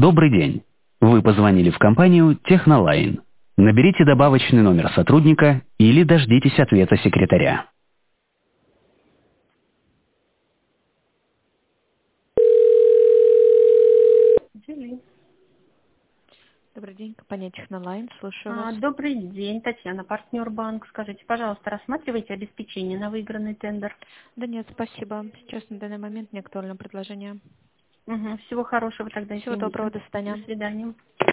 Добрый день. Вы позвонили в компанию Технолайн. Наберите добавочный номер сотрудника или дождитесь ответа секретаря. Жили. Добрый день, компания Технолайн, слушаю вас. Добрый день, Татьяна, партнер банк. Скажите, пожалуйста, рассматриваете обеспечение на выигранный тендер? Да нет, спасибо. Сейчас на данный момент не актуально предложение. Всего хорошего тогда, Всего доброго, извините. до До свидания. свидания.